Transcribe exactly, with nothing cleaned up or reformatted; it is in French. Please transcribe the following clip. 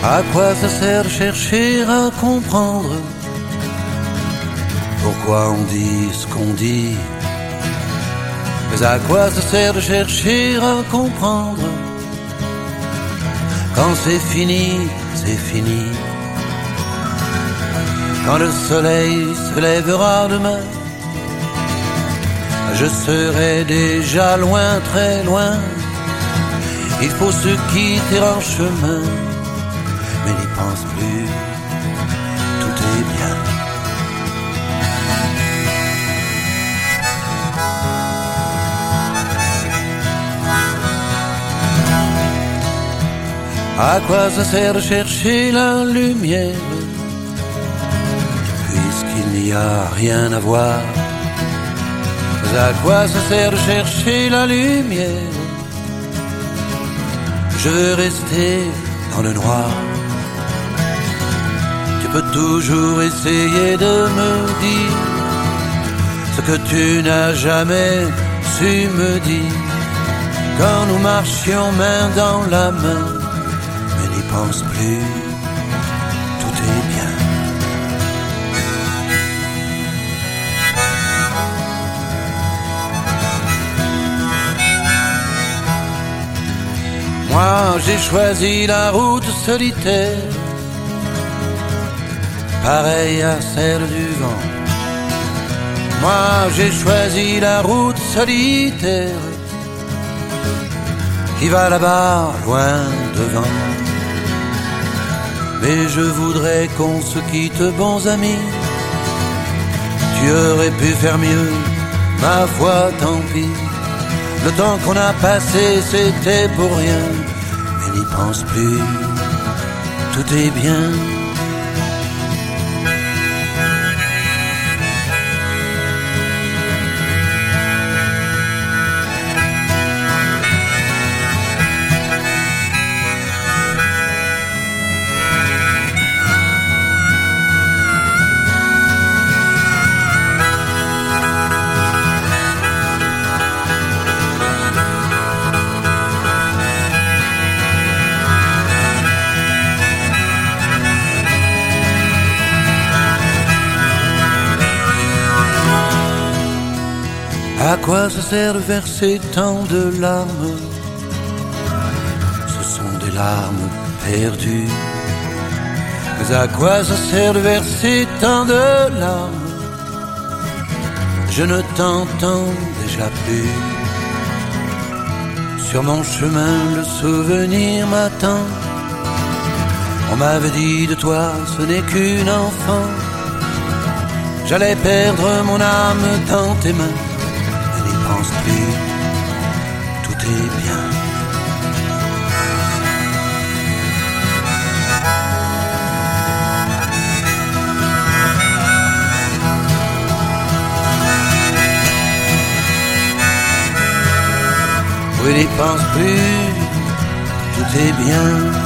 À quoi ça sert de chercher à comprendre pourquoi on dit ce qu'on dit? Mais à quoi ça sert de chercher à comprendre? Quand c'est fini, c'est fini. Quand le soleil se lèvera demain, je serai déjà loin, très loin. Il faut se quitter en chemin, mais n'y pense plus, tout est bien. À quoi ça sert de chercher la lumière, puisqu'il n'y a rien à voir? À quoi ça sert de chercher la lumière? Je veux rester dans le noir. Tu peux toujours essayer de me dire ce que tu n'as jamais su me dire. Quand nous marchions main dans la main, mais n'y pense plus, tout est bien. Moi j'ai choisi la route solitaire, pareille à celle du vent. Moi j'ai choisi la route solitaire, qui va là-bas, loin devant. Mais je voudrais qu'on se quitte, bons amis. Tu aurais pu faire mieux, ma foi, tant pis. Le temps qu'on a passé, c'était pour rien. Mais n'y pense plus, tout est bien. À quoi ça sert de verser tant de larmes? Ce sont des larmes perdues. Mais à quoi ça sert de verser tant de larmes? Je ne t'entends déjà plus. Sur mon chemin, le souvenir m'attend. On m'avait dit de toi, ce n'est qu'une enfant. J'allais perdre mon âme dans tes mains. Pense plus, tout est bien. Oui, n'y pense plus, tout est bien.